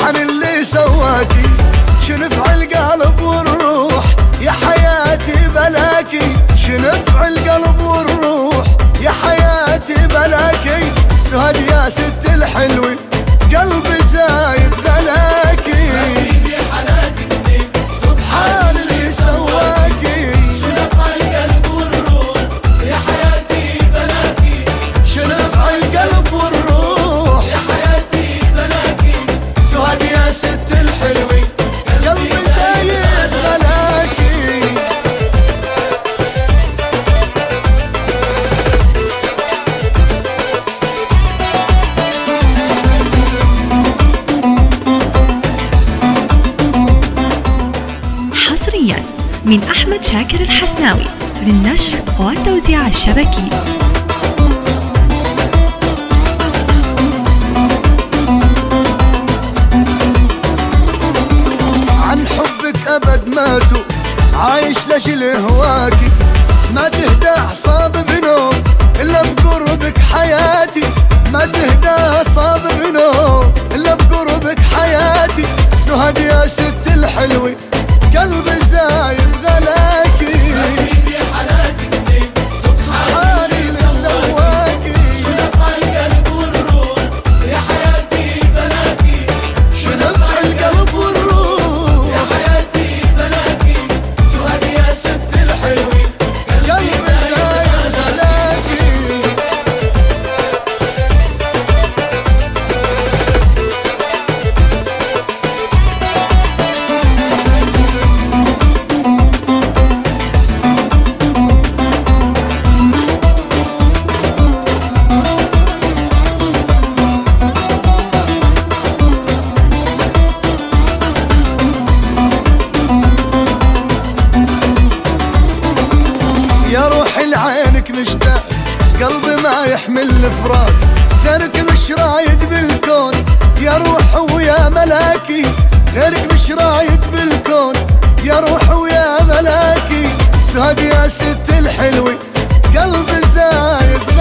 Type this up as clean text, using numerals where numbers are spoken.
سبحان اللي سواكي، شنفع القلب والروح يا حياتي بلاكي، شنفع القلب والروح يا حياتي بلاكي، سهد يا ست الحلوي قلبي زايد بلاكي. سبحان اللي سواكي، شنفع القلب والروح يا حياتي بلاكي، شنفع القلب والروح يا حياتي بلاكي، سهد يا ست الحلوي قلبي زايد بلاكي. حصريا من أحمد شاكر الحسناوي للنشر والتوزيع الشبكي. عن حبك أبد ماتوا عايش لأجل هواكي، ما تهدى أعصاب بنوم إلا بقربك حياتي، ما تهدى أعصاب بنوم إلا بقربك حياتي، سهد يا ست الحلوي قلبي زايد غلاكي. حبيبي حلاوتك سبحان اللي سواكي، شنفع القلب والروح يا حياتي بلاكي، شنفع القلب والروح يا حياتي بلاكي، سهد يا ست الحلوي قلبي زايد غلاكي. يا روحي لعينك مشتاق قلبي ما يحمل الفراق، غيرك مش رايد بالكون يا روح ويا ملاكي، غيرك مش رايد بالكون يا روح ويا ملاكي، سهد يا ست الحلوي قلبي زايد